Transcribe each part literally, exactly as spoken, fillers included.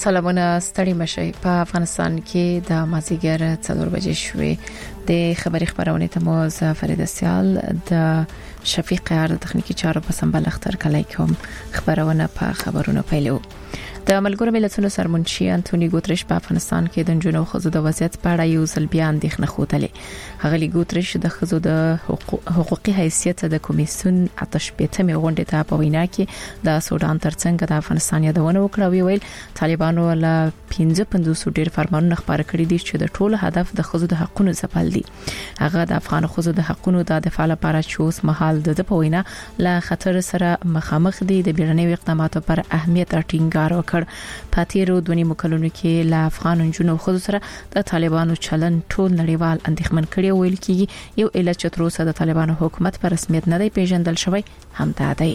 سلامونه ستړي مشي په افغانستان کې د مازیګر څلور بجې شوې د خبري خبرونه ته مو فرید سیال د شفیق عرض تخنیکی چارو په سمبل اختر کلی کوم خبرونه په خبرونو پیلو د ملګرو ملتونو سرمنشي انټونی ګوتریش په افغانستان کې د جنونو خزو د وضعیت په اړه یو ځل بیا اندېښنه خوتلې هغه ګوتریش د خزو د حقوقي حیثیت د کمیسیون آتش پېټمې غونډې ته په وینا کې د سودان ترڅنګ د افغانستان یادونه وکړه ویل طالبانو له پنځه پنځوس ډیر فرمانونه خبر کړی دي چې د ټولو هدف د خزو د حقوقو ځپل دي هغه د افغان خزو د حقوقو د دفاع لپاره چې اوس مهال د په وینا له خطر سره مخامخ دي د بیړنیو اقداماتو پر اهمیت ټینګار وکړ پاتیرو دونی مکلونو کې له افغان جنونو خود سره د طالبانو چلن ټول نړیوال اندېښمن کړي ویل کیږي یو علت چې تر اوسه د طالبانو حکومت پر رسمیت نه دی پیژندل شوی هم دا دی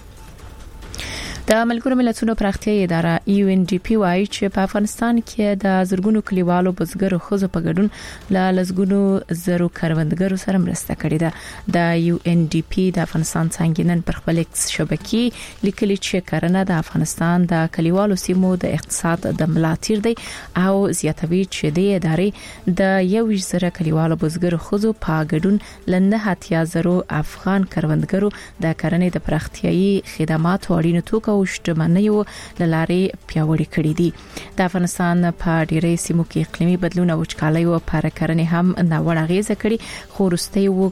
د ملګرو ملتونو پراختیايي اداره یو ان ډي پی وايي چې په افغانستان کې د زرګونو کلیوالو بزګرو خزو په ګډون له لزګونو زرو کروندګرو سره مرسته کړې ده د یو ان ډي پی د افغانستان څنګه نن پر خپل شبکې لیکلي چې کرنه د افغانستان د کلیوالو سیمو د اقتصاد د ملاتړ دی او زیاتوي چې د ادارې د یو زره کلیوالو بزګرو خزو په ګډون لنه هتیا زرو افغان کروندګرو د کرنې د پراختیايي خدماتو اړینو توکو او شتمنیو لارې پیاوړې کړې دي د افغانستان په ډیری سیمو کې اقلیمي بدلون او وچکالي او پرکرنې هم ناوړه غیزه کړي خو وروستي وو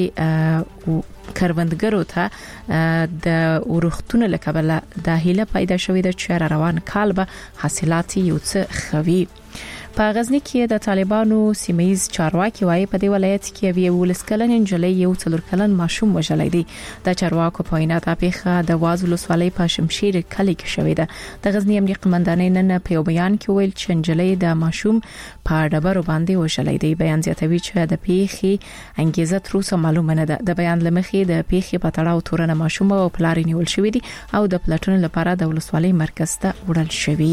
کې کروندګرو ته د ورختونو لکبله د هیله پیدا شوې د چیر روان کال به حاصلات یو څه خوي په غزنی کې د طالبانو سیمایز چارواکي وايي په دې ولایت کې یو ولسکلن انجلۍ یو څلور کلن ماشوم وژلای دی د چارواکو په وینا د پیښه د وازلو سوالۍ په شمشیر کلی کې شوې ده د غزنی امنیتي قومندانۍ نن په یو بیان کې ویل چې انجلۍ د ماشوم په ډبرو باندې وژلای دی بیان زیاتوي چې د پیښې انګیزه تر اوسه معلومه نه ده د بیان لمخې د پیښې په تړاو تورنه ماشوم او پلار نیول شوې دي او د پلاتون لپاره د ولسوالۍ مرکز ته وړل شوی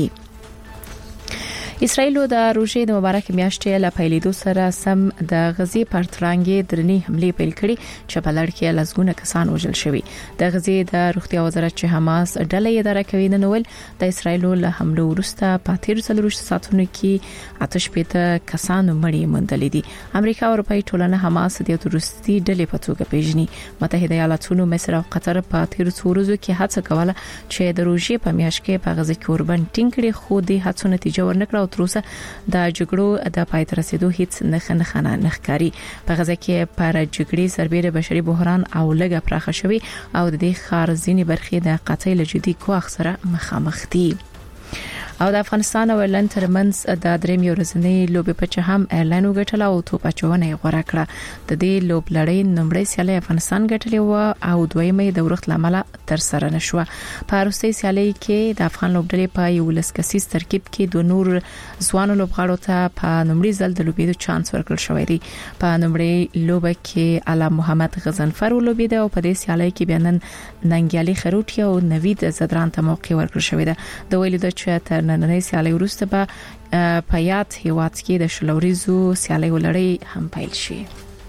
اسرائیل د روژې د مبارک میاشتې له پیلېدو سره سم د غزي پرترانګي درنی حمله پیل کړي چې په لړ کې لزګونه کسان وژل شوي د غزي د روغتیا وزارت چې حماس ډلې اداره کوي نن ول د اسرائیل له حمله وروسته په تیر څلور ساعتونو کې آتش پېته کسان مړي مندل دي امریکا او اروپאי ټولنه حماس د تروریستي ډلې په توګه پیژني متحده ایالاتونو مصر او قطر په تیر څو ورځو کې هڅه کوله چې د روژې په میاشت کې په غزي کې اوربن ټینګ کړي خو د هڅو نتیجه ورنکړه تر اوسه د جګړو د پای ته رسیدو هیڅ نه نه نخکاری په غزه کې پر جګړې سربېره بشري بحران او لګه پراخه شوی او د دې خار ځینی برخې د قطعي لجدي کوخ سره مخامخ دي او د افغانستان او ایرلند ترمنځ د دریم ورځنۍ لوبې په چې هم ایرلند وګټله او توپ اچونه یې غوړه کړه د دې لوب لړۍ نمبرې سیالي افغانستان ګټلې و او دویمه د ورخت لامل تر سره نشو په روسي سیالي کې د افغان لوبډلې په یو لسکسیس ترکیب کې دوه نور ځوان لوبغاړو ته په نمبرې ځل د لوبېدو چانس ورکړل شوی دی په نمبرې لوب کې اعلی محمد غزنفر ولوبېد او په دې سیالي کې بیان ننګیالي خروټي او نوید زدران ته موقع ورکړل شوی دی د ویلو د چې نننۍ سیالي وروسته به په یاد هیواد کې د شلوريزو سیالي ولړۍ هم پیل شي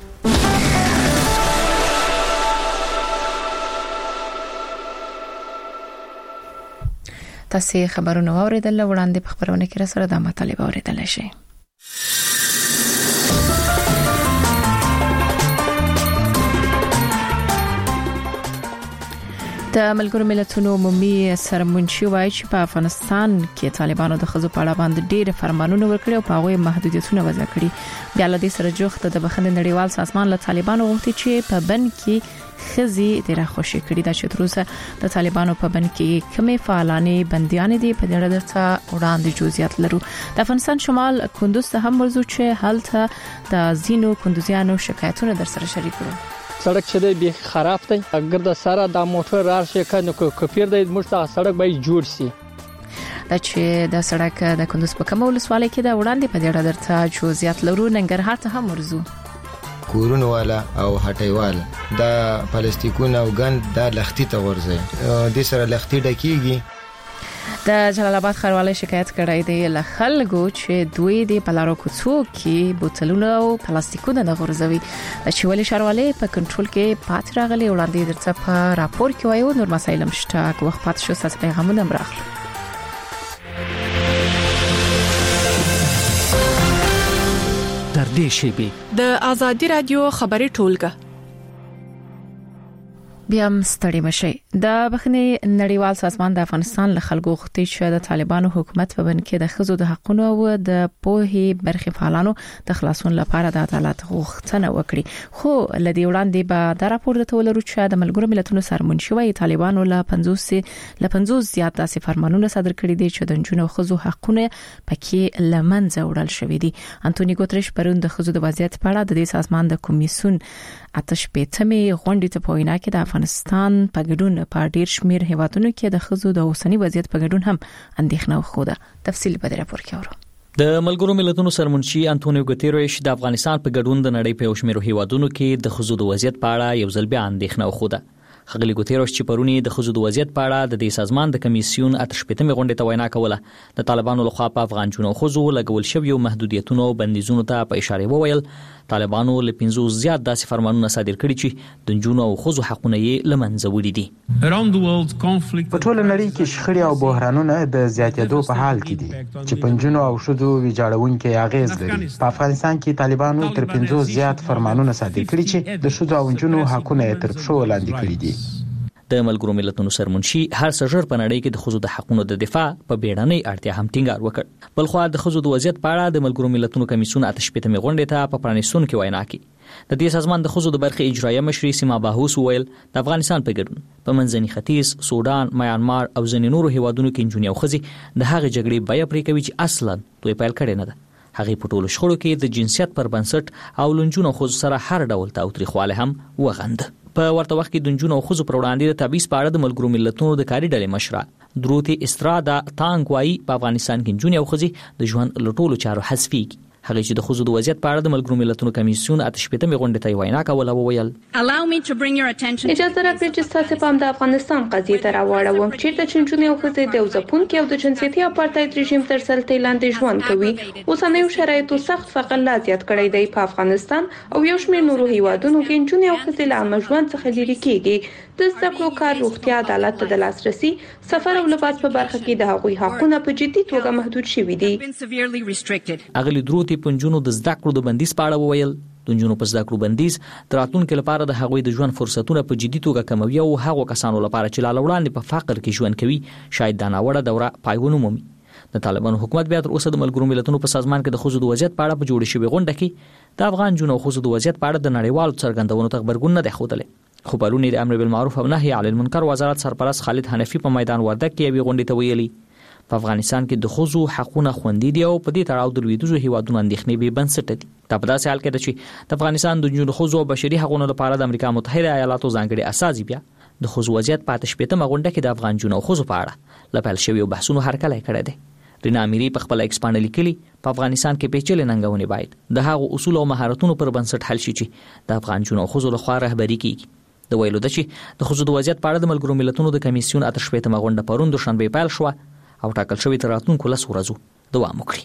تاسو خبرونه اوریدل وړاندې په خبرونه کې را سره د مطالبه اوریدل شي د ملګرو ملتونو عمومي سرمنشي وايي چې په افغانستان کې طالبانو د خزو په اړه باندې ډېر فرمانونه ورکړي او په هغه محدودیتونه وضع کړي بیا له دې سره جوخت د بخښنې نړیوال سازمان له طالبانو غوښتي چې په بن کې خزي ډیره خوشی کړي دا چې تروسه د طالبانو په بن کې کمې فعالانې بنديان دي په دې اړه څه وړاندې جزئیات لرو د افغانستان شمال کندوز ته هم ورزو چې هلته د زینو کندوزیانو شکایتونه در سره شریک کړو سړک چې دی به خراب دی اگر د سره د موټر راشي کنه کو کپیر دی موږ ته سړک به جوړ شي دا چې د سړک د کندوز په کومه ولسوالۍ کې دا وړاندې په دې اړه درته جزئیات لرو ننګرهار ته هم ورزو کورونو والا او هټیوال دا پلاستیکونه او ګند دا لختي ته ورځي د سره لختي ډکیږي د جلال آباد ښاروالۍ شکایت کړی دی له خلکو چې دوی د پلارو کوڅو کې بوتلونه او پلاستیکونه نه غورځوي چې ولې ښاروالۍ په کنټرول کې پات راغلي وړاندې درڅ په راپور کې وایو نور مسایل مشته وخت پات شو ساس پیغامونه مراخله نږدې شي. د آزادي رادیو خبري ټولګه بیا هم ستړي مشي. د بخنی نړیوال سازمان د افغانستان له خلکو غوښتي چې د طالبانو حکومت په بن کې د خزو د حقونو او د پوهې برخې فعالانو د خلاصون لپاره د عدالت غوښتنه وکړي. خو لدی وړاندې به د راپور د تولرو چې د ملګرو ملتونو سرمنشي وایي طالبانو له پنځوس ل پنځوس زیات داسې فرمانونه صادر کړي دي چې د جنونو خزو حقونه پکې لمنځه وړل شوې دي. انټونی ګوتریش پرون د خزو د وضعیت په اړه د دې سازمان د کمیسیون آتش پېټمې غونډې ته په وینا کې د افغانستان په ګډون په ډیر شمیر هیوادونو کې د خزو د اوسنی وضعیت په ګډون هم اندېښنه خوده. تفصیل په راپور کې اورو. د ملګرو ملتونو سرمنشي انټونیو ګوتریش د افغانستان په ګډون د نړۍ په شمیر هیوادونو کې د خزو د وضعیت په اړه یو ځل بیا اندېښنه خوده. خغلی ګوتریش چې پرونی د خزو د وضعیت په اړه د دې سازمان د کمیسیون آتش پېټمې غونډې ته وینا کوله د طالبانو لخوا په افغان جنو خزو لګول شوی محدودیتونو او بندیزونو ته په اشاره وویل طالبانو له پنځوس زیات داسې فرمانونه صادر کړي چې د جنونو او خزو حقونه یې لمنځه وړي دي. په ټوله نړۍ کې شخړې او بحرانونه د زیاتېدو په حال کې دي چې پنځونو او شذو ویجاړونکي اغیز لري. په افغانستان کې طالبانو تر پنځوس زیات فرمانونه صادر کړي چې د شذو او جنونو حقونه تر پښو لاندې کړي دي. د ملګرو ملتونو سرمنشي هر سجر په نړۍ کې د خزو د حقونو د دفاع په بیړنۍ اړتیا هم ټینګار وکړ. بلخو د خزو د وضعیت په اړه د ملګرو ملتونو کمیسیون آتش پېټمې غونډې ته په پرانیستون کې وینا کړې. د دې سازمان د خزو د برخې اجرایه مشري سیما باهوس ویل د افغانستان په ګډون په منځني ختیځ، سودان، میانمار او ځینې نورو هیوادونو کې انجونی او خزي د هغه جګړې بیا پرې کوي چې اصلا دوی پیل کړي نه ده. هغه په ټولو شخړو کې د جنسیت پر بنسټ او لنجونو خزو سره هر ډول تاوتریخواله هم وغند. په ورته وخت کې د جنونو او خزو پر وړاندې د تبعیض په اړه د ملګرو ملتونو د کاري ډلې مشره دروتی استرادا تانګوای په افغانستان کې جنونو او خزي د ژوند لټولو چارو حذفيږي. هغه چې د خزو د وضعیت په اړه د ملګرو ملتونو کمیسیون آتش پېټمې غونډې ته وینا کوله وویل اجازه راکړئ چې تاسو په د افغانستان قضیه ته راوړم چې د چنچونې او خزي د ځپون کې او د جنسيتي اپارټاید رژیم تر سلطې لاندې ژوند کوي. اوسنیو شرایطو سخت فقر لا زیات کړی دی په افغانستان او یو شمېر نورو هیوادونو کې چنچونې او خزي له عام ژوند څخه لري کېږي. د زده کړو کار، روغتیا، عدالت ته د لاسرسي، سفر او لباس په برخه کې د هغوی حقونه په جدي توګه محدود شوي دي. اغلی دروتی پنځونو د زده کړو د بندیز په اړه وویل د جنونو په زده کړو بندیز تر راتلونکي لپاره د هغوی د ژوند فرصتونه په جدي توګه کموي او هغو کسانو لپاره چې لا وړاندې په فقر کې ژوند کوي شاید دا ناوړه دوره پایونه مومي. د طالبانو حکومت بیا تر اوسه د ملګرو ملتونو په سازمان کې د خزو د وضعیت په اړه په جوړ شوی غونډه کې د افغان جنونو خزو د وضعیت په اړه د نړیوالو څرګندونو ته خبرګون نه دی ښودلی. خو پرون د امر بالمعروف او نهي عن المنکر وزارت سرپرست خالد حنفي په میدان وردګ کې یوې غونډې ته ویلي په افغانستان کې د خزو حقونه خوندي دي او په دې تړاو د لویدیځو هیوادونو اندېښنې به بنسټ دي. دا په داسې حال کې ده چې د افغانستان د جنونو خزو او بشري حقوقو لپاره د امریکا متحده ایالاتو ځانګړي اساسي بیا د خزو وضعیت په آتش پېټمې غونډه کې د افغان جنونو خزو په اړه لپاره شوی بحثونو هرکلی کړی دی. رینا امیری په خپل ایکس باندې لیکلي په افغانستان کې پیچلې ننګونې باید د هغو اصول او مهارتونو پر بنسټ حل شي چې د افغان جنونو خزو لخوا رهبري کیږي. د ویلو د چې د خزو د وضعیت په اړه د ملګرو ملتونو د کمیسیون آتش پېټمې غونډه پرون دوشنبه پیل شو او ټاکل شوی تر راتلونکو لس ورځو دوام وکړي.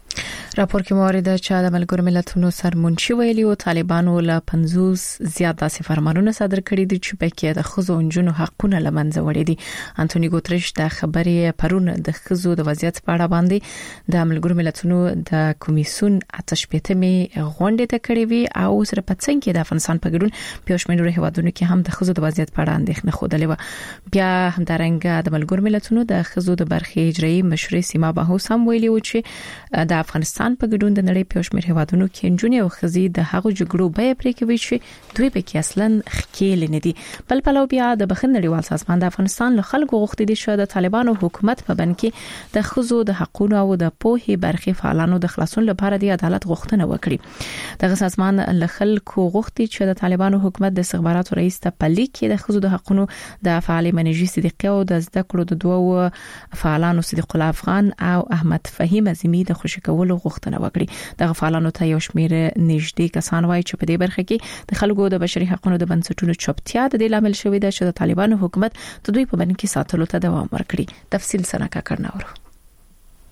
راپور کې موارد چې د ملګرو ملتونو سرمنشي ویلي او طالبانو له پنځوس زیات داسې فرمانونه صادر کړي دي چې پکې د خزو او نجونو حقونه لمنځه وړي دي. انټونی ګوتریش د خبرې پرون د خزو د وضعیت په اړه باندې د ملګرو ملتونو د کمیسیون آتش پېټمې غونډې ته کړې وي او سره په څنګه کې د افغانستان په ګډون په شمېر هیوادونو کې هم د خزو د وضعیت په اړه اندېښنه خوده و. بیا همدارنګه د ملګرو ملتونو د خزو د برخې اجرایي مشري سیما باهوس هم ویلي و چې د افغانستان په ګډون د نړۍ په شمېر هیوادونو کې نجونې او خزي د هغو جګړو بیا پرې کوي چې دوی په کې اصلا خکېل نه دي. بل پلو بیا د بخښنې نړیوال سازمان د افغانستان له خلکو غوښتي دي چې د طالبانو حکومت په بن کې د خزو د حقوقو او د پوهې برخې فعالانو د خلاصون لپاره د عدالت غوښتنه وکړي. دغه سازمان له خلکو غوښتي چې د طالبانو حکومت د استخباراتو رئیس ته په لیک کې د خزو د حقوقو د فعال منیجي صدیقي او د زده کړو د دوه فعالانو صدیق الله افغان او احمد فهیم عظیمی د خوشی کولو غوښتنه وکړي. دغه فعالانو ته یو شمېر نږدې کسان وایي چې په دې برخه کې د خلکو د بشري حقوقو د بنسټونو چوپتیا د دې لامل شوې ده چې د طالبانو حکومت د دوی په بن کې ساتلو ته دوام ورکړي. تفصیل سنکا کړناورو.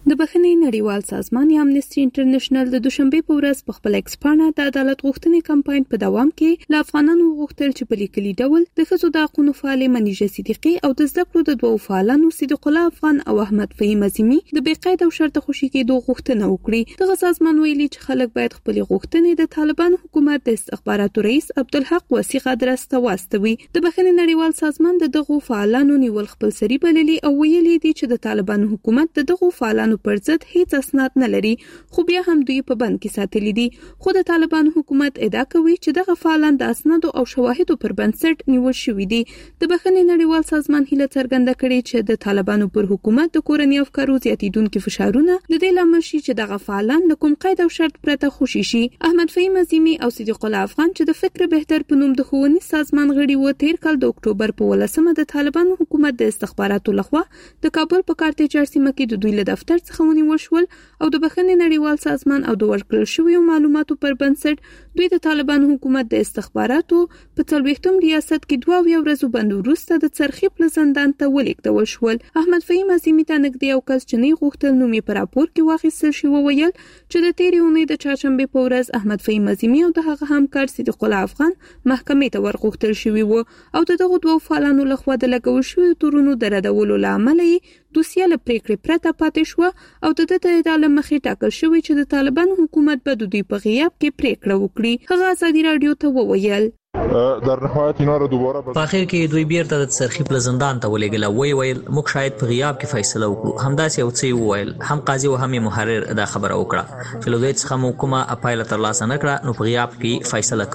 د بخښنې نړیوال سازمان یا امنیسټي انټرنیشنل د دوشنبه په ورځ په خپل ایکسپانه د عدالت غوښتنې کمپاین په دوام کې له افغانانو غوښتل چې په لیکلي ډول د ښځو د حقوقو فعالې منیژه صدیقي او د زده کړو د دوه فعالانو صدیق الله افغان او احمد فهیم عظیمی د بقید او شرط خوشي کېدو غوښتنه وکړي. دغه سازمان ویلي چې خلک باید خپل غوښتنې د طالبان حکومت د استخباراتو رئیس عبدالحق وثیقه درسته واستوي. د بخښنې نړیوال سازمان د دغو فعالانو نیول خپل سری بللي او ویلي دي چې د طالبان حکومت د دغو فعالانو پر ضد هیڅ اسناد نه لري، خو بیا هم دوی په بند کې ساتلي دي. خو د طالبان حکومت ادعا کوي چې دغه فعالان د اسنادو او شواهدو پر بنسټ نیول شوي دي. د بخښنې نړیوال سازمان هیله څرګنده کړې چې د طالبانو پر حکومت د کورنۍ افکارو زیاتیدونکو فشارونه د دې لامل شي چې دغه فعالان له کوم قید او شرط پرته خوشي شي. احمد فهیم عظیمی او صدیق الله افغان چې د فکر بهتر په نوم د ښوونیز سازمان غړي و، تیر کال د اکتوبر په ولسمه د طالبانو حکومت د استخباراتو لخوا د کابل په کارتیجر سیمه کې د دوی له دفتر څخه ونیول شول او د بخښنې نړیوال سازمان او د ورکړل شویو معلوماتو پر بنسټ دوی د طالبانو حکومت د استخباراتو په څلوېښتم ریاست کې دوه اویا ورځو بند وروسته د څرخي پل زندان ته ولیږدول شول. احمد فهیم عظیمی ته نږدې یو کس چې نه غوښتل نوم یې په راپور کې واخیستل شي وویل چې د تېرې اونۍ د چهارشنبې په ورځ احمد فهیم عظیمی او د هغه همکار صدیق الله افغان محکمې ته ورغوښتل شوي وو او د دغو دوه فعالانو لخوا د لګول شویو تورونو د ردولو له امله یې دوسیه له پریکړې پرته پاتې شو او د دې د ادعا مخې ټاکل شوی چې د طالبان حکومت به د دوی په غیاب کې پریکړه وکړي. هغه ازادي رادیو ته وویل در نهایت اینا رو دوباره په اخر کې دوی بیرته د څرخي پل زندان ته ولېږل. وی ویل موږ شاید په غیاب کې فیصله وکړو. همداسې یو څه وویل، هم قاضي او هم محرر دا خبره وکړه چې له دوی څخه مو کومه اپایله ترلاسه نه کړه، نو په غیاب کې فیصله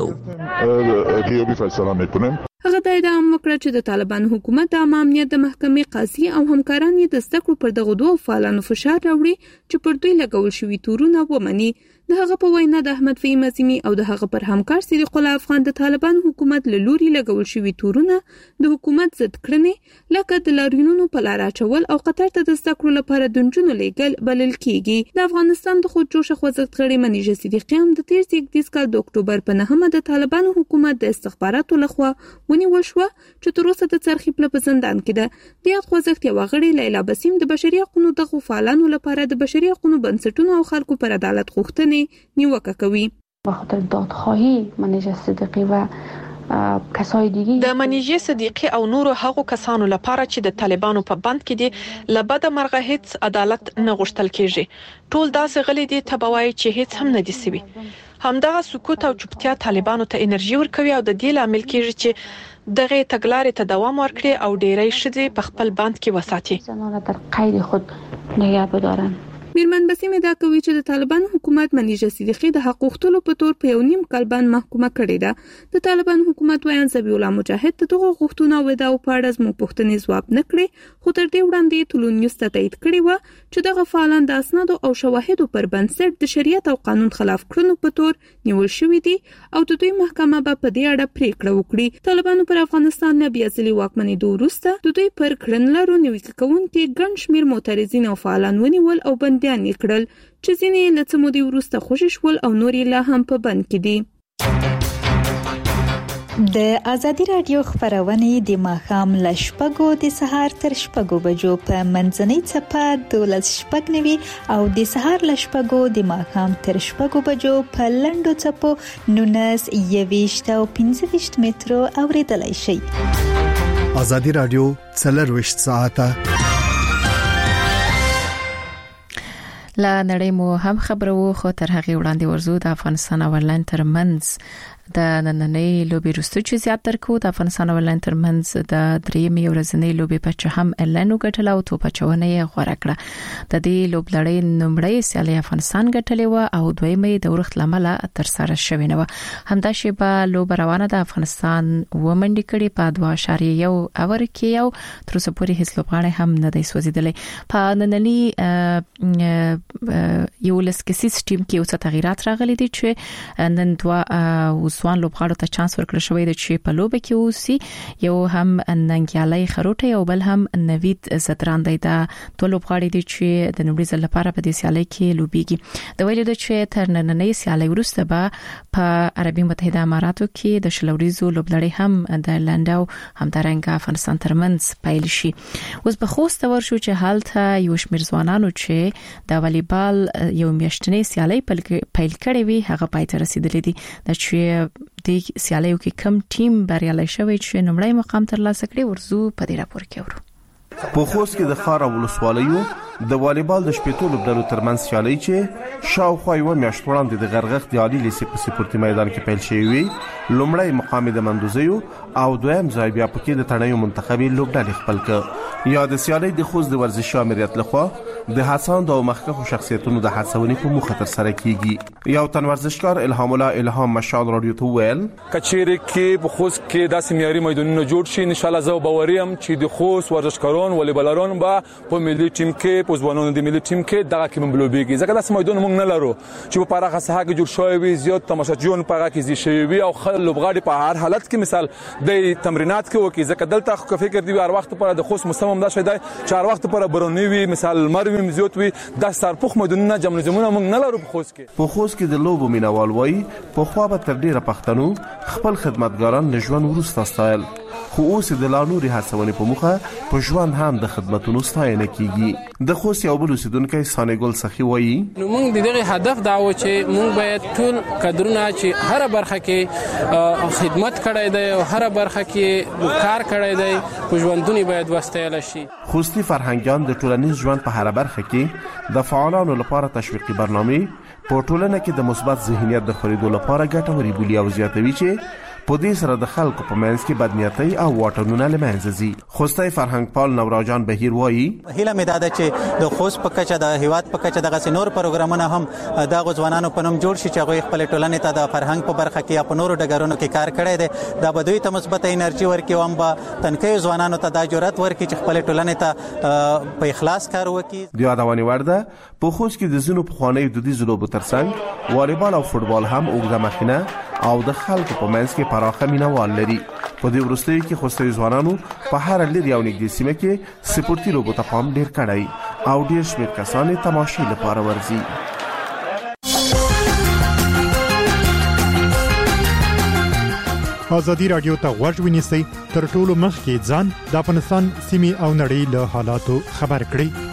کوو. غیابی فیصله میکنیم. هغه د ادعا وکړه چې د طالبان حکومت د عامه امنیت د محکمې قاضي او همکاران یې د زده کړو پر دغه دوه فعالانو فشار راوړي چې پر دوی لګول شوي تورونه ومني. د هغه په وینا د احمد فهیم عظیمی او د هغه پر همکار صدیق الله افغان د طالبان حکومت له لوري لګول شوي تورونه د حکومت ضد کړنې لکه د لاریونونو په لار اچول او قطر ته د زده کړو لپاره د نجونو لیږل بلل کیږي. د افغانستان د خودجوشه خوځښت غړي منیژه صدیقي هم د تیر زیږدیز کال د اکتوبر په نهمه د طالبانو حکومت د استخباراتو لخوا ونیول شو چې تر اوسه د څرخي پل په زندان کې ده. د خوځښت یو غړي لیلا بسیم د بشري حقوقو دغه فعالانو لپاره د بشري حقوقو بنسټونو او خلکو پر عدالت غوښتنې نیوکه کوي. بخاطر دادخواهی منیژه صدیقی و کسای دیگه د منیژه صدیقی او نورو هغو کسانو لپاره چې د طالبانو په بند کې دي لبد مرغه هیڅ عدالت نه غوښتل کیږي. ټول داسې غلي دي تبوای چې هیڅ هم نه دي سوي. همدغه سکوت او چوپتیا طالبانو ته انرژي ورکوي او د دې لامل کیږي چې دغه تګلارې ته دوام ورکړي او ډېری شذې په خپل بند کې وساتي. زنانه در قید خود نگه بدارن. میرمن بسیم ادعا کوي چې د طالبان حکومت منیژه صدیقي د حق غوښتلو په تور په یو نیم کال باندې محکومه کړې ده. د طالبان حکومت وایي ذبیح الله مجاهد دغه غوښتنه او ادعا په اړه زموږ پوښتنې ځواب نه کړې، خو تر دې وړاندې ټولنیز ته تایید کړی و چې دغه فعالان د اسنادو او شواهدو پر بنسټ د شریعت او قانون خلاف کړنو په تور نیول شوی دي او د دوی محکمه به په دې اړه پریکړه وکړي. طالبانو پر افغانستان نه بیا ځلې واکمنېدو وروسته د دوی پر کړنلارو نیوکه کوونکي ګڼ شمېر معترضین او فعالان ونیول او بندیان یې کړل چې ځینې له څه مودې وروسته خوشي شول او نور یې لا هم په بند کې دي. د ازادي رادیو خبرونه د ماښام ل شپږو د سهار تر شپږو بجو په منځنۍ چپه دولس شپږ نوي او د سهار ل شپږو د ماښام تر شپږو بجو په لنډو چپو نونس یويشت او پنځه ویشت مترو اوریدلای شي. ازادي رادیو څلور ویشت ساعته لا نړۍ مو هم خبرو خو تر هغه وړاندې ورزو د افغانستان او آیرلند ترمنځ د نننۍ لوبي وروسته چې زیات درکو د افغانستان او آیرلند ترمنځ د درېمې ورځنۍ لوبي په چه هم آیرلند وګټله او توپ چونه یې غوړه کړه. د دې لوبلړۍ نمړۍ سیالي افغانستان ګټلې و او دویمې د ورخت لامل تر سره شوې نه و. همدا شی په لوب روانه د افغانستان ومنډي کړي په دوه اشاریه یو اور کې یو تر اوسه پورې هیڅ لوبغاړی هم نه دی سوځیدلی. په نننۍ یو لسکسیس ټیم کې اوس تغیرات راغلي دي چې نن دوه ځوان لوبغاړو ته چانس ورکړل شوی دی چې په لوبه کې اوسي. یو هم ننګیالي خروټي او بل هم نوید زدراندای دا ټول لوبغاړي دي چې د نړۍ ځل لپاره په دې سیالي کې لوبيږي. د ویلو د چې تر نننۍ سیالي وروسته به په عربي متحده اماراتو کې د شلوريزو لوبلړۍ هم د لنداو همدارنګه افغانستان ترمنځ پیل شي. اوس به خوست ورشو چې حالته یو شمېر ځوانانو چې د والیبال یو میاشتنې سیالي پیل کړې وي هغه پای ته رسیدلې دي. د چې د سیالیو کې کم ټیم بریالي شوی چې نمړی مقام ترلاسه کړي ورزو په دې راپور کې ورو. په خوست کې د خار ولسوالیو د والیبال د شپېتو لوبډلو ترمنځ سیالي چې شاوخوا یو میاشت وړاندې د غرغښت د عالي لیسې په سپورتي میدان کې پیل شوی وي. لومړی مقام د مندوزیو او دویم ځای بیا پکې د تڼیو منتخبي لوبډلې خپل کړ. یا د سیالي د خوست د ورزشي امریت لخوا د حسن او مخکښو شخصیتونو د هڅونې په موخه تر سره کیږي. یو تن ورزشکار الهام الله الهام مشال رادیو ته ویل کچېره کې په خوست کې داسې معیاري میدانونه جوړ شي ان شاء الله زه باوریم چې د خوست ورزشکاران والیبالران به په ملي ټیم کې په ځوانانو د ملي ټیم کې دغه کې مبلوبيږي. ځکه داسې میدان موږ نه لرو چې په پراخه ساحه کې جوړ شوی وي زیات تماشاچیان په هغه کې زی شوی وي او خلک لوبغاړي په هر حالت کې مثال د تمرینات کې وکي. ځکه دلته خو فکر دی هر وخت پر د خوست موسم هم دا شوی دی چې هر وخت پر برونی وي مثال مروي زیات وي د سرپوخ مدنونه جمنزمونه موږ نه لرو په خوست کې. په خوست کې د لوبو مینوال وای په خوا به تر ډیره پښتنو خپل خدمتګاران له ژوند وروسته ستایل. خو اوس د لانوري هڅونې په مخه په ژوند هم د خدماتونو ستاینه کیږي. د خوست یو بل اوسیدونکو سانګل سخی وایي نو موږ د دغه هدف دا و چې موږ باید ټول کډرونه چې هر برخه کې خدمت کړی دی او هر برخه کې کار کړی دی په ژوندونی باید وستایل شي. خوستی فرهنګیان د ټولنیز ژوند په هر برخه کې د فعالانو لپاره تشویقي برنامه په ټولنه کې د مثبت ذهنیت د خریدو لپاره ګټوري بولي او زیاتوي چې په دې سره د خلکو په منځ کې بدنیتي او واټنونه لمنځه ځي. خوستي فرهنګ پال نوراجان بهیر وایي هیله مې ده چې د خوست په کچه د هیواد په کچه دغه سينور پروګرامونه هم د غوځوانانو په نوم جوړ شي چې هغه خپل ټولنې ته د فرهنګ په برخه کې یا په نورو ډګرونو کې کار کړی دی. دا به دوی ته مثبت انرژي ورکړي او هم به تنکي ځوانانو ته د جرأت ورکړي چې خپل ټولنې ته په اخلاص کار وکړي. د یادونې ورده په خوست کې د زینو په خوانې د دې زلوبو ترڅنګ والیبال او فوتبال هم اوږده مخینه او د خلکو په منځ کې پراخه مینوال لري. په دې وروستیو کې خوستي ځوانانو په هر لري یو نږدې سیمه کې سپورتي لوبو ته پام ډیر کړی او ډیر شمېر کسان تماشې لپاره ورځي. ازادي رادیو ته غوږ ونیسئ تر ټولو مخکې ځان د افغانستان سیمې او نړۍ له حالاتو خبر کړئ.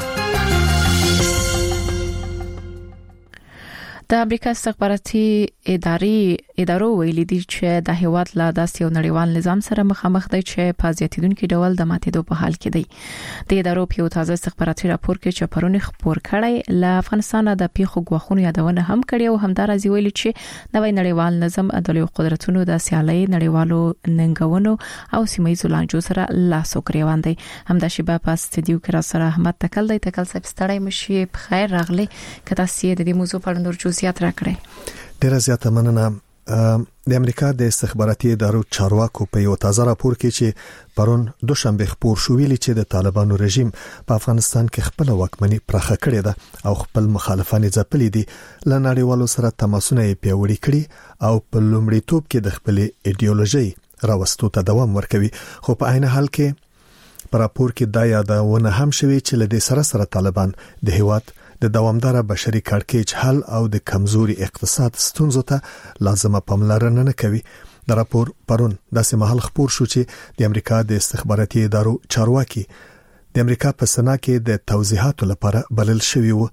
د امریکا استخباراتي ادارې ادارو ویلي دي چې د هیواد لا داسې یو نړیوال نظام سره مخامخ دی چې په زیاتیدونکو ډول د ماتېدو په حال کې دی. د ادارو په تازه استخباراتي راپور کې چې پرون خبر کړی له افغانستان د پیښو غوښونو یادونه هم کړې او همدارازي ویلي چې نوې نړیوال نظام د قدرتونو د سیالۍ نړیوالو ننګونو او سیمایي لانجو سره لاس وکړي دی. همدا شی په استودیو کې را سره احمد تکل دی. تکل صاحب ستړی مشي په خیر راغلی کته سي د دې موضوع په اړه نور زیات راکړي. ډیره زیاته مننه. د امریکا د استخباراتي ادارو چارواکو په یو تازه راپور کې چې پرون دوشنبه خبر شو ویلي چې د طالبانو رژیم په افغانستان کې خپل واکمني پرخه کړې ده او خپل مخالفان ځپلي دي. لنړیوالو سره تماسونه پیوړي کړي او په لومړیتوب کې د خپل ایدئولوژي راوستو ته دوام ورکوي. خو په عین حال کې په راپور کې دا یادونه هم شوی چې له دې سره سره طالبان د هیواد د دوامدار بشري کړکېچ حل او د کمزوري اقتصاد ستونزو ته لازمه پاملرنه نه کوي. د راپور پرون داسې مهال خبر شو چې د امریکا د استخباراتي ادارو چارواکي د امریکا په سنا کې د توضیحاتو لپاره بلل شوی وو.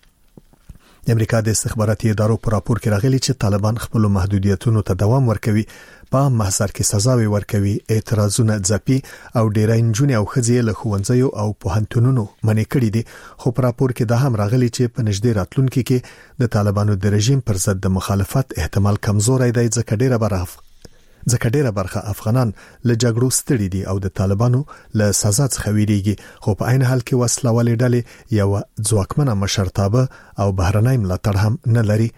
د امریکا د استخباراتي ادارو په راپور کې راغلي چې طالبان خپل محدودیتونو ته دوام ورکوي، په محضر کې سزاوي ورکوي، اعتراضونه ځپي او ډیری نجونې او ښځې له ښوونځیو او پوهنتونونو منع کړي دي. خو په راپور کې دا هم راغلي چې په نږدې راتلونکي کې د طالبانو د رژیم پر ضد د مخالفت احتمال کمزوري دی، ځکه ډیره برخه ځکه ډیره برخه افغانان له جګړو ستړي دي او د طالبانو له سزا څخه ویریږي. خو په عین حال کې وسله والې ډلې یو ځواکمنه مشرتابه او بهرنۍ ملاتړ هم نه لري.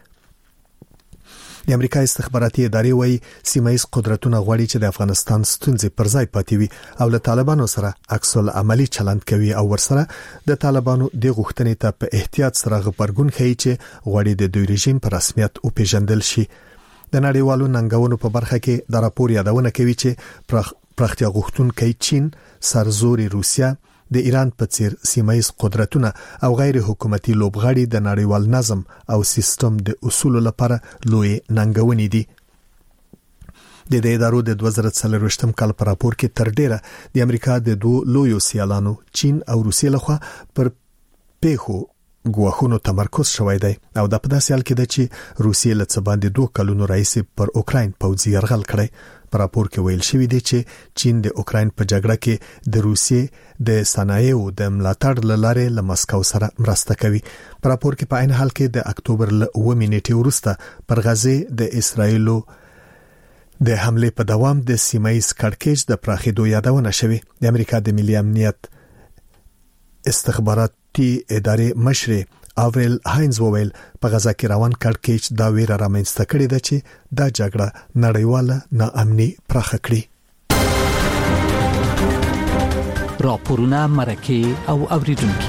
د امریکا استخباراتي ادارې وايي سیمایي قدرتونه غواړي چې د افغانستان ستونزې پر ځای پاتې وي او له طالبانو سره عکس العملي چلند کوي او ورسره د طالبانو د غوښتنې ته په احتیاط سره غبرګون کوي چې غواړي د دوی رژیم په رسمیت او پیژندل شي. د نړیوالو ننګونو په برخه کې د راپور یادونه کوي چې پراختیا غوښتونکي چین، سرزوري روسیا، د ایران په څیر سیمایي قدرتونه او غیر حکومتي لوبغاړي د نړیوال نظم او سیستم د اصول لپاره لوی ننګونې دي. د دې ادارو د دوه زره څلرویشتم کال په راپور کې تر ډیره د امریکا د دوه لویو سیالانو چین او روسیې لخوا پر پیښو ګواښونو تمرکز شوی دی او د په داسې حال کې ده چې روسیې له څه باندې دوه کلونو راهیسې پر اوکراین پوځي یرغل کړی. په راپور کې ویل شوی دی چې چین د اوکراین په جګړه کې د روسیې د صنایعو د ملاتړ لاره له مسکو سره مرسته کوي. په راپور کې په عین حال کې د اکتوبر له اووه نیټې وروسته پر غزه د اسرایلو د حمله په دوام د سیمایي کړکېچ د پراخېدو یادونه شوې. د امریکا د ملي امنیت استخباراتي ادارې مشر آوریل هاینز وویل په غزا کې روان کړکېچ دا ویره رامنځته کړې ده چې دا جګړه نړیواله ناامني پراخه کړي. راپورونه مرکه او اوریدونکو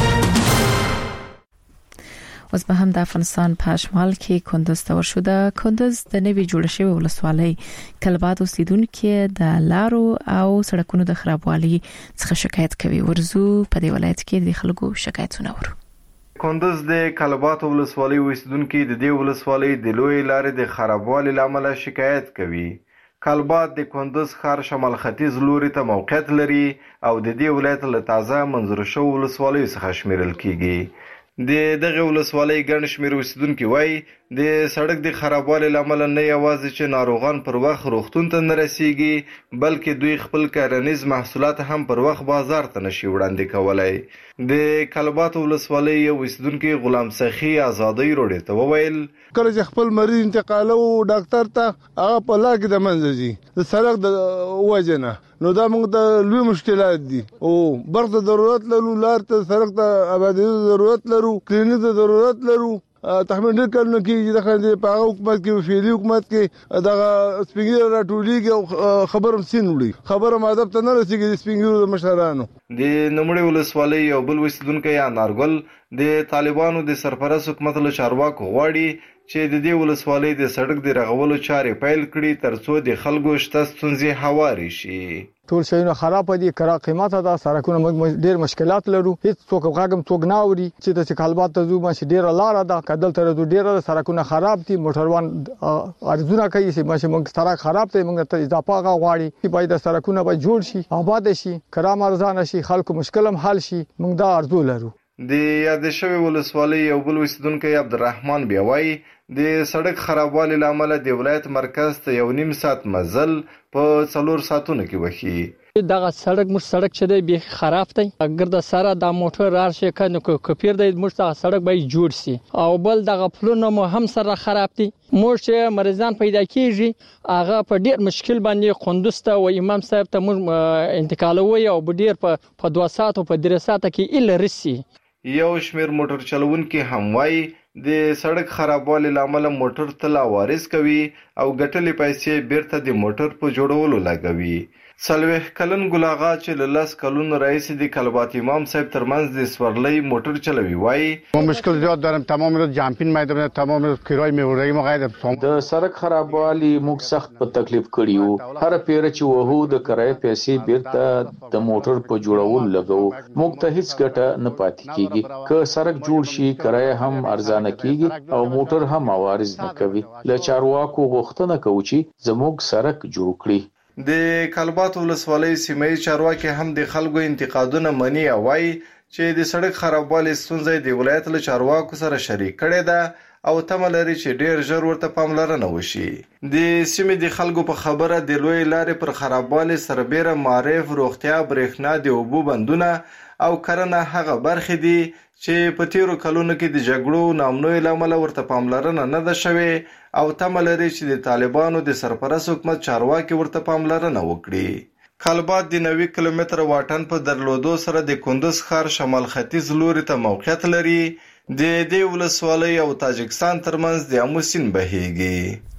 اوس به هم د افغانستان په شمال کې کندز ته ورشوده. کندز د نوي جوړ شوی ولسوالۍ کلبات اوسیدونکو د لارو او سړکونو د خرابوالي څخه شکایت کوي. ورزو په دې ولایت کې د خلکو شکایتونه ورو. کندز د کلبات ولسوالۍ اوسیدونکو د دې ولسوالۍ د لوی لارې د خرابوالي لامل شکایت کوي. کلبات د کندز ښار شمال ختیځ لوري ته موقعیت لري او د دې ولایت له تازه منظور شوو ولسوالیو څخه شمیرل کیږي. د دغه ولسوالۍ ګڼ شمېر اوسیدونکي وایي د سړک د خرابوالي لامل نه یوازې چې ناروغان پر وخت روغتون ته نه رسیږي بلکې دوی خپل کرنیز محصولات هم پر وخت بازار ته نشي وړاندې کولای. د کلبات ولسوالۍ یو اوسیدونکي غلام سخي آزادۍ روډ ته وویل کله چې خپل مریض انتقالو ډاکټر ته هغه په لار کې د منځ دي د سړک د وجنه نو دا موږ ته لوی مشکلات دي او برته ضرورت لرو لار ته سړک ته آبادی ضرورت لرو کلینیک ته ضرورت لرو تحمل کړنه کې د خلک په حکومت کې فعلی حکومت کې دغه سپینګر راټولېږي او خبرم سین وړي خبرم ادب ته نه رسیږي د سپینګر د مشرانو. د نمړې ولسوالۍ یو بل اوسیدونکی انارګل د طالبانو د سرپرست حکومت له چارواکو غواړي چې د دې ولسوالۍ د سړک د رغولو چارې پیل کړي ترڅو د خلکو شته ستونزې هواري شي. ټول شیونه خراب دي، کرا قیمته ده، سرکونه موږ ډیر مشکلات لرو، هیڅ څوک غاګم څوک نه اوري چې د کلبات ته زو ماشي ډیر لار ده، کدل تر دو ډیر سرکونه خراب دي، موټروان ارزونه کوي چې ماشي موږ سرک خراب ته موږ ته اضافه غواړي چې باید سرکونه به جوړ شي، آباد شي، کرام ارزان شي، خلکو مشکلم حل شي، موږ دا ارزو لرو. د یاد شوی ولسوالۍ یو بل اوسیدونکی عبدالرحمن بیاوي د سړک خرابوالي لامل د ولایت مرکز ته یو نیم ساعت مزل په څلور ساعتونو کې وخی. دغه سړک مش سړک چې دی به خراب دی، اگر د سره د موټر راشي کنه کو کپیر دی مش د سړک به جوړ سي او بل دغه پلونه مو هم سره خراب دي. مور چې مریضان پیدا کیږي هغه په ډیر مشکل باندې قندوز ته او امام صاحب ته مو انتقالوي او ډیر په دوه ساعت او په درې ساعت کې ال رسي. یو شمیر موټر چلوونکي هم وایي د سړک خرابوالي لامل موټر تل وارث کوي او ګټلې پیسې بیرته د موټر په جوړولو لګوي. څلوېښت کلن ګل آغا چې له لس کلونو راهیسې د کلبات امام صاحب ترمنځ د سورلۍ موټر چلوي وایي ما مشکل زیاد دارم، تمام روز جامپین میدم، تمام روز کرای میوردی ما غیر د سړک خرابوالي موږ سخت په تکلیف کړیو. هر پیر چې وهو د کرای پیسې بیرته د موټر په جوړولو لګو، موږ ته هیڅ ګټه نه پاتې کیږي. که سړک جوړ شي کرای هم ارزانه کیږي او موټر هم عوارض نه کوي. له چارواکو غوښتنه کوو چې زموږ سړک جوړ کړي. د کلبات ولسوالۍ سیمایي چارواکي هم د خلکو انتقادونه مني او وایي چې د سړک خرابوالي ستونزې د ولایت له چارواکو سره شریک کړي ده او تمه لري چې ډیر ژر ورته پاملرنه وشي. د سیمې د خلکو په خبره د لوی لارې پر خرابوالي سربېره معرف، روغتیا، برېښنا، د اوبو بندونه او کرنه هغه برخې دي چې په تیرو کلونو کې د جګړو نامنوي لامل ورته پاملرنه نه ده شوې او تمه لري چې د طالبانو د سرپرست حکومت چارواکي ورته پاملرنه وکړي. کلبات د نوي کیلومتر واټن په درلودو سره د کندز ښار شمال ختیځ لوري ته موقعیت لري. د دې ولسوالۍ او تاجکستان ترمنځ د امو سیند بهیږي.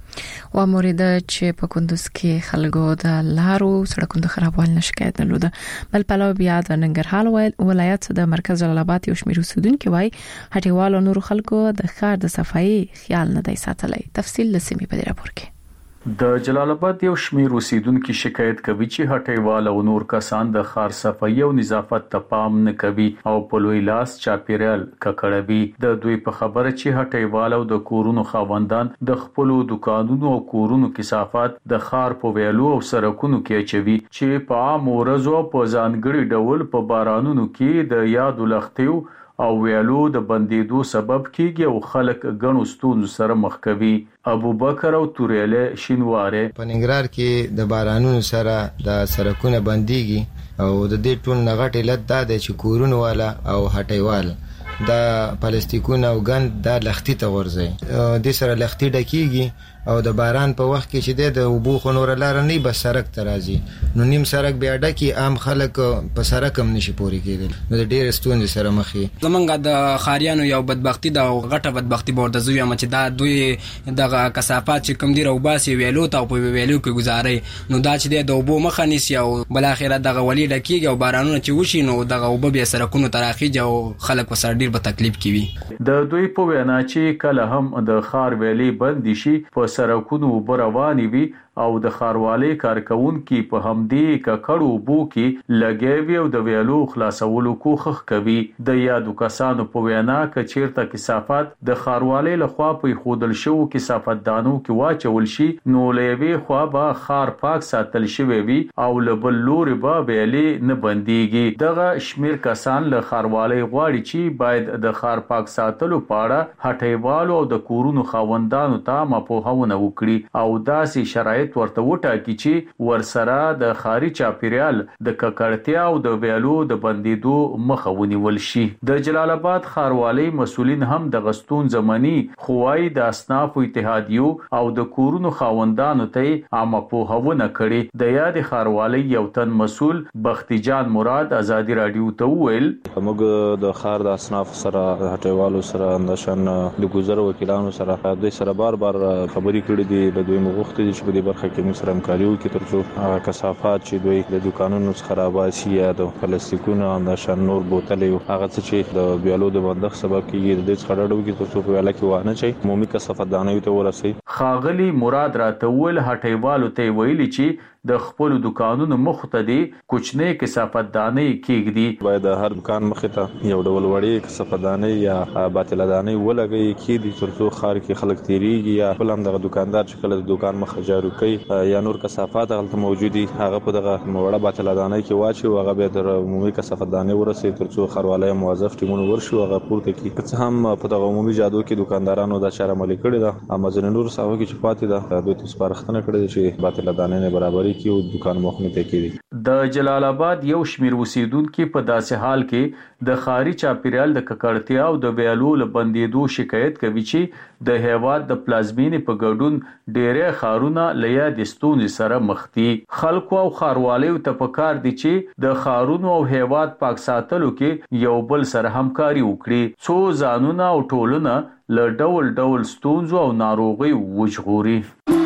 و مورید چې په کندوز کې خلکو د لارو سړکونو د خرابوالي نه شکایت درلوده. بل پلو بیا د ننګرهار ولایت د مرکز جلال آباد یو شمېر اوسیدونکو وايي هټیوال او نور خلکو د ښار د صفایي خیال نه دی ساتلی. تفصیل لسمي په راپور کې. د جلال آباد یو شمېر اوسیدونکو شکایت کوي چې هټیوال او نور کسان د ښار صفایي او نظافت ته پام نه کوي او په لوی لاس چاپیریال ککړوي. د دوی په خبره چې هټیوال او د کورونو خاوندان د خپل دکانونو او کورونو کثافات د ښار په ویلو او سړکونو کې اچوي چې په عام ورځو په ځانګړي ډول په بارانونو کې د یاد لختیو او ویلو د بندیدو سبب کیږي او خلک غنو ستونزو سره مخ کوي. ابو بکر او توریاله شینواره په ننګرهار کې د بارانونو سره د سړکونو بنديږي او د دې ټول نغټ علت دا دی چې کورونو والا او هټیوال دا پلاستیکونه او ګند د لختي ته ورځي د سره لختي ډکیږي او د باران په وخت کې چې د وبو خنور لار نه بس سړک ته راځي نو نیم سړک بیا ډکی عام خلک په سړک هم نشي پوري کېدل نو د ډېر ستونزې سره مخ دي. زمونږ د خاریانو یو بدبختی د غټه بدبختی بورد زوی هم چې دا دوی دغه کثافات چې کوم دی او باسي ویلو ته په ویلو کې گزاري نو دا چې د وبو مخ نیسي او بل اخره دغه ولی ډکیږي او بارانونه چې وشي نو دغه وبو بیا سړکونو تراخیږي او خلک وسره ډېر په تکلیف کوي. د دوی په وینا چې کله هم د خار ویلي بند شي په سړکونو رواني وي او د خاروالي کارکونکو په همدې ککړو بو کې لګیوي او د ویلو خلاصولو کوخخ کوي. د یادو کسانو په وینا ک چیرته کثافات د خاروالي لخوا په خودل شو کثافت دانو کې واچول شي نو لوي خو به خار پاک ساتل شوی وي او لبل لوري به ویلي نه بنديږي. دغه شمیر کسان له خاروالي غواړي چې باید د خار پاک ساتلو پاړه هټیوالو او د کورونو خاوندانو ته مپوهونه وکړي او داسې شرایط ورته وټاکي چې ورسره د خاري چاپیریال د ککړتیا او د ویلو د بندیدو مخه ونیول شي. د جلال آباد خاروالي مسولین هم د غستون زمانی خوای د اصناف اتحادیو او د کورونو خاوندانو ته عامه پوهونه کړي. د یاد خاروالي یو تن مسول بختی جان مراد ازادي رادیو ته ویل موږ د خار د اصناف سره هټیوالو سره اندشن د ګذر وکیلانو سره دوی سره بار بار خبرې کړې دي. د دوی مغوښتي چې په دې برخه کې موږ سره همکاري وکړي ترڅو کثافات چې دوی د دکانونو څخه راوباسي یا د پلاستیکونو اندشن نور بوتلې هغه څه چې د بیالو د بندښت سبب کیږي د دې څخه ډډه وکړي ترڅو په ویاله کې وانه شي عمومي کثافت دانوي ته ورسي. خاغلی مراد راته ول هټیوالو ته ویلي چې د خپل دکانونو مخ ته دي کوچنی کثافت دانې کېږي. باید هر دکان مخ ته یو ډول وړي کثافت دانې یا باطل دانې ولګي کېږي ترڅو خار کې خلک تیریږي یا بل هم دغه دکاندار چې کله د دکان مخ جارو کوي یا نور کثافات هغه موجودي هغه په دغه وړه باطل دانې کې واچي او هغه به در عمومي کثافت دانې ورسي ترڅو خاروالي موظف ټیمونه ورشي هغه پورته کی که هم په دغه عمومي جادو کې دکاندارانو د چاره عملي کړی دا امازون نور ساوه کې چې پاتې ده دوی تاسو سپارښتنه کړې چې باطل دانې نه برابرۍ کې او دکان مخ نه تکېږي. د جلال آباد یو شمیر اوسیدونکو په داسې حال کې د خاري چاپیریال د ککړتیا او د ویلو لبندیدو شکایت کوي چې د هیواد د پلازمینې په ګډون ډېرې خارونه لیا د ستونزې سره مخ دي. خلکو او خاروالو ته پکار دي چې د خارونو او هیواد پاک ساتلو کې یو بل سره همکاري وکړي څو ځانونه او ټولونه له ډول ډول ستونزو او ناروغي وژغوري.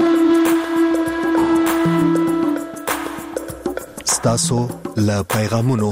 ستاسو له پیغامونو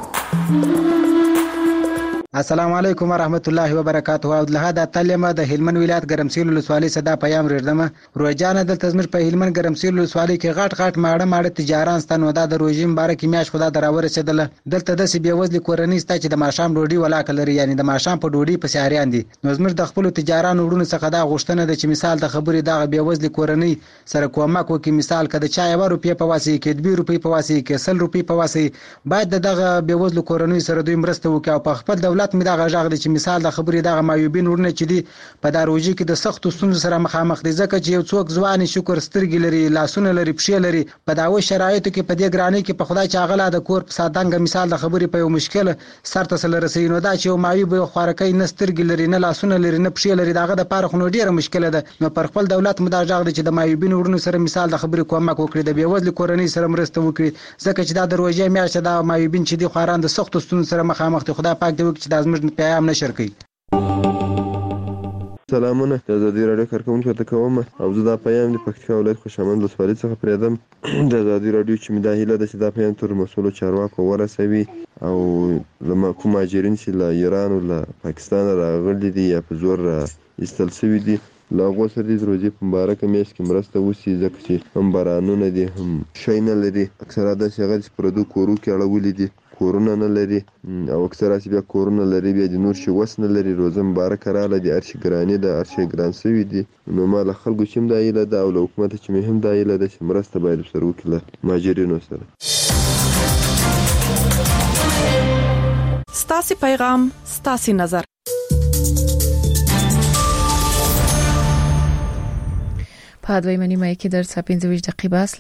السلام علیکم ورحمت الله وبرکاته. او له دا تلمه د هلمند ولایت ګرمسیل ولسوالۍ صدا پیام ردمه روزانه د تزمر په هلمند ګرمسیل ولسوالۍ کې غټ غټ ماړه ماړه تجاران ستنو دا د روزیم بارکې میاش خدا دراور رسیدله دلته د سی بیوزل کورنۍ ستا چې د ماشام ډوډۍ ولا کلري یعنی د ماشام په ډوډۍ په سیاریان دي. نو زمر د خپل تجاران وړونو څخه دا غوښتنه ده چې مثال د خبرې دا بیوزل کورنۍ سره کومک وکړي. مثال کده چا یو روپیه په واسي کې دوه روپیه په واسي کې سل روپیه په واسي باید دغه بیوزل کورنۍ سره دوی مرسته وکړي او په خپل دولت می دا غږ چې مثال د خبرې دغه مایوبین ورنه چې دي په داروجي کې د سختو ستونزو سره مخامخ دي ځکه چې یو څوک ځوان شکر سترګې لري لاسونه لري پښې لري په داوي شرایطو کې په دې ګرانی کې په خدای چې اغلا د کور په سادنګ مثال د خبرې په یو مشکل سر ته سره رسي نو دا چې یو مایوب خورکې نه سترګې لري نه لاسونه لري نه پښې لري داغه د پاره خو ډیره مشکله ده. نو پر خپل دولت مداجغ دي چې د مایوبین ورنه سره مثال د خبرې کومک وکړي د بیوزل کورنۍ سره مرسته وکړي ځکه چې دا دروازه میاشت د مایوبین چې دي خوران د سختو ستونزو سره مخامخ دي. خدای پاک دې وکړي چې د ازمر پیغام نشر کړي. سلامونه د ازادي رادیو کارکونکو ته کوم او زه د پیام د پکتیکا ولایت خوشامند ولسوالۍ څخه پریدم د ازادي رادیو چې مداهله د چې د پیام تر مسولو چارواکو ورسوي او لما کوم ماجرین چې له ایران او له پاکستان راغلي دي یا په زور استل سوي دي لاغو سره د روزي په مبارکه میاشت کې مرسته وسی ځکه چې هم بارانونه دي هم شي نه لري اکثره د شغل پردو کورو کې اړولې دي کورونا نه لري او اکثره چې بیا کورونا لري بیا د نور شي وس نه لري روزه مبارک رااله دي ارشي ګرانی د ارشي ګران سوي دي نو مال خلکو چې هم دایله د او حکومت چې مهم دایله د مرسته باید سره وکړي ماجرینو سره. ستاسو پیغام ستاسو نظر. په دویمه نیمه کې در څه پنځه ویشت دقیقې بس